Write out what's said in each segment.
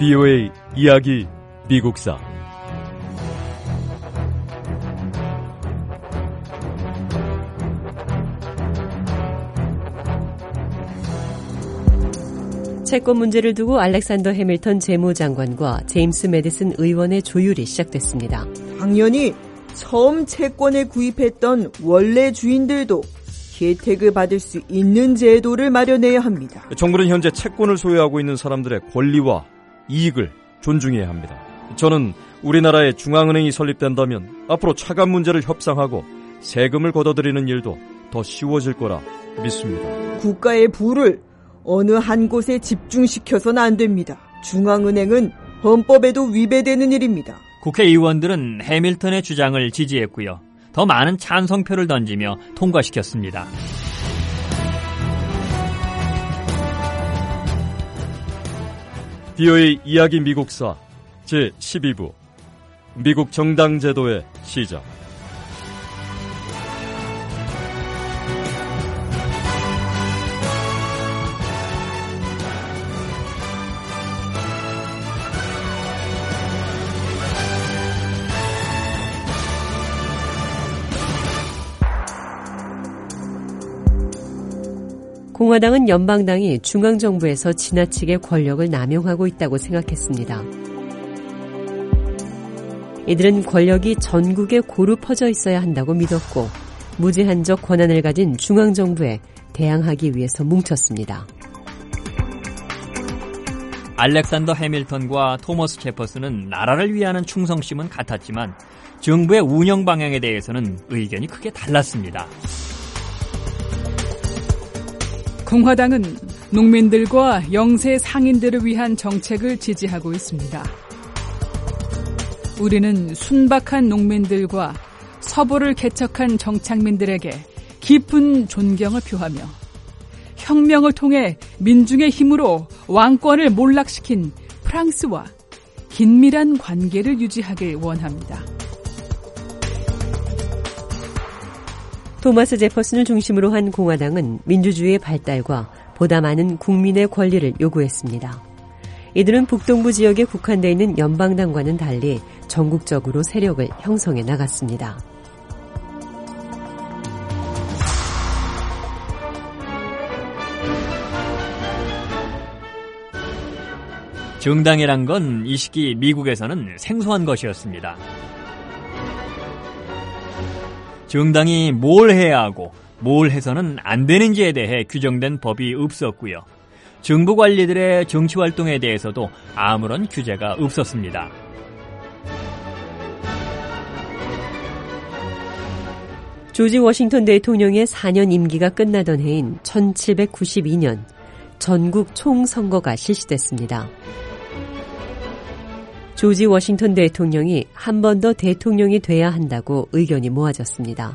BOA 이야기 미국사. 채권 문제를 두고 알렉산더 해밀턴 재무장관과 제임스 매디슨 의원의 조율이 시작됐습니다. 당연히 처음 채권을 구입했던 원래 주인들도 혜택을 받을 수 있는 제도를 마련해야 합니다. 정부는 현재 채권을 소유하고 있는 사람들의 권리와 이익을 존중해야 합니다. 저는 우리나라에 중앙은행이 설립된다면 앞으로 차관 문제를 협상하고 세금을 걷어들이는 일도 더 쉬워질 거라 믿습니다. 국가의 부를 어느 한 곳에 집중시켜서는 안 됩니다. 중앙은행은 헌법에도 위배되는 일입니다. 국회의원들은 해밀턴의 주장을 지지했고요. 더 많은 찬성표를 던지며 통과시켰습니다. BOA 이야기 미국사 제12부 미국 정당 제도의 시작. 공화당은 연방당이 중앙정부에서 지나치게 권력을 남용하고 있다고 생각했습니다. 이들은 권력이 전국에 고루 퍼져 있어야 한다고 믿었고 무제한적 권한을 가진 중앙정부에 대항하기 위해서 뭉쳤습니다. 알렉산더 해밀턴과 토머스 제퍼슨은 나라를 위하는 충성심은 같았지만 정부의 운영 방향에 대해서는 의견이 크게 달랐습니다. 공화당은 농민들과 영세 상인들을 위한 정책을 지지하고 있습니다. 우리는 순박한 농민들과 서부를 개척한 정착민들에게 깊은 존경을 표하며 혁명을 통해 민중의 힘으로 왕권을 몰락시킨 프랑스와 긴밀한 관계를 유지하길 원합니다. 토마스 제퍼슨을 중심으로 한 공화당은 민주주의의 발달과 보다 많은 국민의 권리를 요구했습니다. 이들은 북동부 지역에 국한되어 있는 연방당과는 달리 전국적으로 세력을 형성해 나갔습니다. 정당이란 건 이 시기 미국에서는 생소한 것이었습니다. 정당이 뭘 해야 하고 뭘 해서는 안 되는지에 대해 규정된 법이 없었고요. 정부 관리들의 정치활동에 대해서도 아무런 규제가 없었습니다. 조지 워싱턴 대통령의 4년 임기가 끝나던 해인 1792년 전국 총선거가 실시됐습니다. 조지 워싱턴 대통령이 한 번 더 대통령이 돼야 한다고 의견이 모아졌습니다.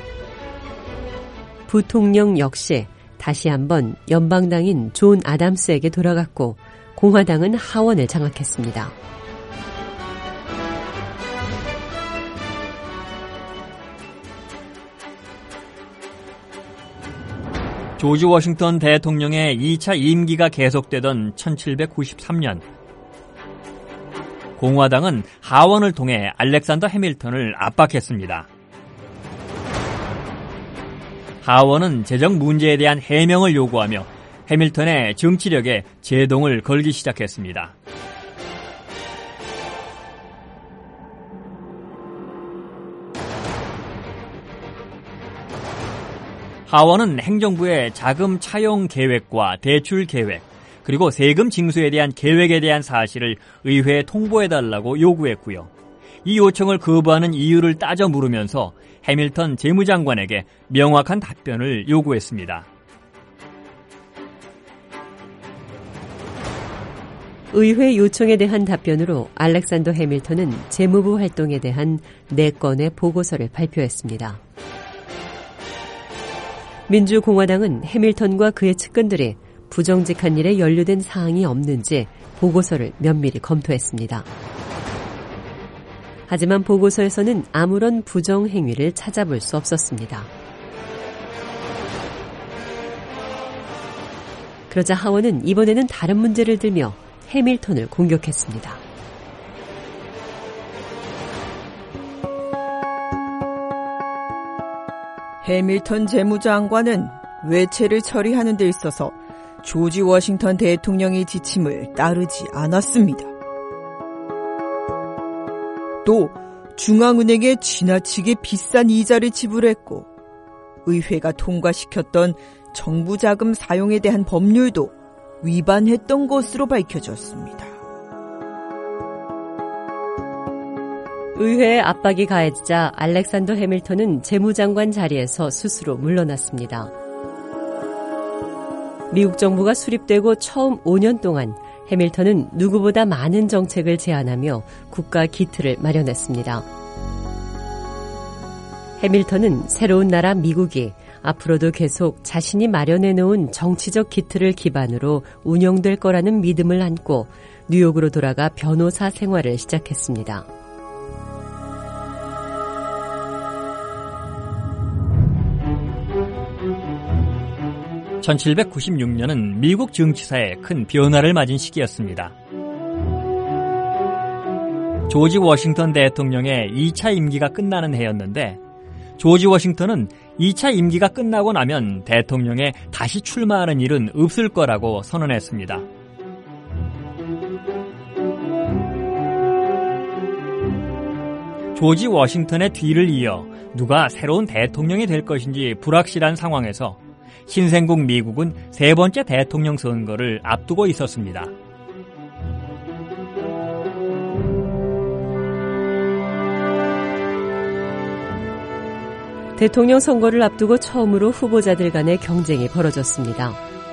부통령 역시 다시 한번 연방당인 존 아담스에게 돌아갔고 공화당은 하원을 장악했습니다. 조지 워싱턴 대통령의 2차 임기가 계속되던 1793년 공화당은 하원을 통해 알렉산더 해밀턴을 압박했습니다. 하원은 재정 문제에 대한 해명을 요구하며 해밀턴의 정치력에 제동을 걸기 시작했습니다. 하원은 행정부의 자금 차용 계획과 대출 계획, 그리고 세금 징수에 대한 계획에 대한 사실을 의회에 통보해달라고 요구했고요. 이 요청을 거부하는 이유를 따져 물으면서 해밀턴 재무장관에게 명확한 답변을 요구했습니다. 의회 요청에 대한 답변으로 알렉산더 해밀턴은 재무부 활동에 대한 4건의 보고서를 발표했습니다. 민주공화당은 해밀턴과 그의 측근들이 부정직한 일에 연루된 사항이 없는지 보고서를 면밀히 검토했습니다. 하지만 보고서에서는 아무런 부정 행위를 찾아볼 수 없었습니다. 그러자 하원은 이번에는 다른 문제를 들며 해밀턴을 공격했습니다. 해밀턴 재무장관은 외채를 처리하는 데 있어서 조지 워싱턴 대통령의 지침을 따르지 않았습니다. 또 중앙은행에 지나치게 비싼 이자를 지불했고 의회가 통과시켰던 정부 자금 사용에 대한 법률도 위반했던 것으로 밝혀졌습니다. 의회의 압박이 가해지자 알렉산더 해밀턴은 재무장관 자리에서 스스로 물러났습니다. 미국 정부가 수립되고 처음 5년 동안 해밀턴은 누구보다 많은 정책을 제안하며 국가 기틀을 마련했습니다. 해밀턴은 새로운 나라 미국이 앞으로도 계속 자신이 마련해놓은 정치적 기틀을 기반으로 운영될 거라는 믿음을 안고 뉴욕으로 돌아가 변호사 생활을 시작했습니다. (1796년은) 미국 정치사에 큰 변화를 맞은 시기였습니다. 조지 워싱턴 대통령의 2차 임기가 끝나는 해였는데 조지 워싱턴은 2차 임기가 끝나고 나면 대통령에 다시 출마하는 일은 없을 거라고 선언했습니다. 조지 워싱턴의 뒤를 이어 누가 새로운 대통령이 될 것인지 불확실한 상황에서 신생국 미국은 세 번째 대통령 선거를 앞두고 있었습니다. 대통령 선거를 앞두고 처음으로 후보자들 간의 경쟁이 벌어졌습니다.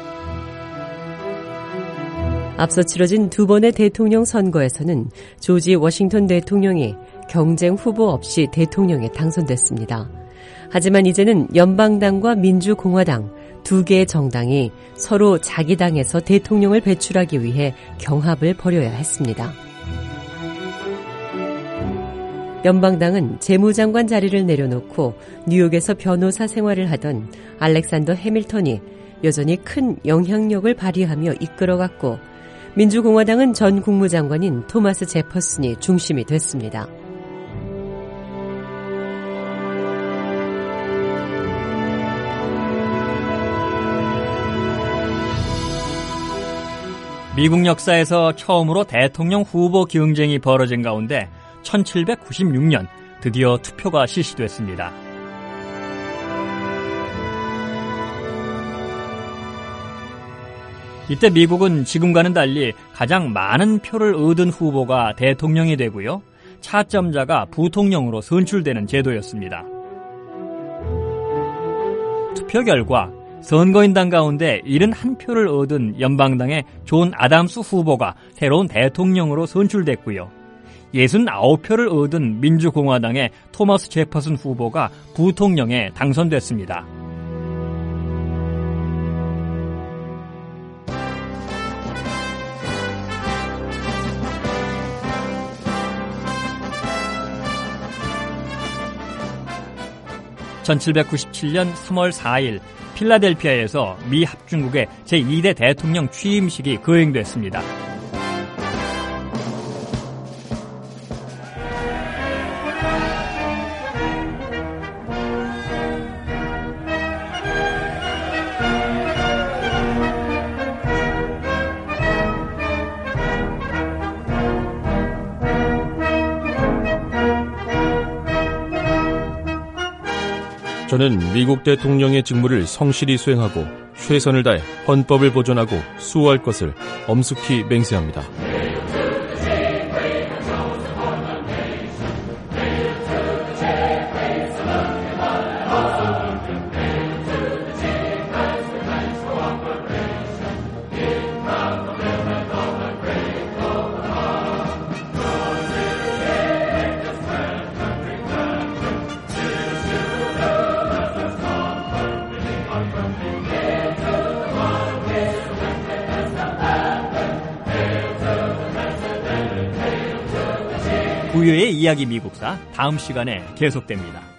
앞서 치러진 두 번의 대통령 선거에서는 조지 워싱턴 대통령이 경쟁 후보 없이 대통령에 당선됐습니다. 하지만 이제는 연방당과 민주공화당 두 개의 정당이 서로 자기 당에서 대통령을 배출하기 위해 경합을 벌여야 했습니다. 연방당은 재무장관 자리를 내려놓고 뉴욕에서 변호사 생활을 하던 알렉산더 해밀턴이 여전히 큰 영향력을 발휘하며 이끌어갔고 민주공화당은 전 국무장관인 토마스 제퍼슨이 중심이 됐습니다. 미국 역사에서 처음으로 대통령 후보 경쟁이 벌어진 가운데 1796년 드디어 투표가 실시됐습니다. 이때 미국은 지금과는 달리 가장 많은 표를 얻은 후보가 대통령이 되고요. 차점자가 부통령으로 선출되는 제도였습니다. 투표 결과 선거인단 가운데 71표를 얻은 연방당의 존 아담스 후보가 새로운 대통령으로 선출됐고요. 69표를 얻은 민주공화당의 토마스 제퍼슨 후보가 부통령에 당선됐습니다. (1797년 3월 4일) 필라델피아에서 미 합중국의 제2대 대통령 취임식이 거행됐습니다. 저는 미국 대통령의 직무를 성실히 수행하고 최선을 다해 헌법을 보존하고 수호할 것을 엄숙히 맹세합니다. 부유의 이야기 미국사 다음 시간에 계속됩니다.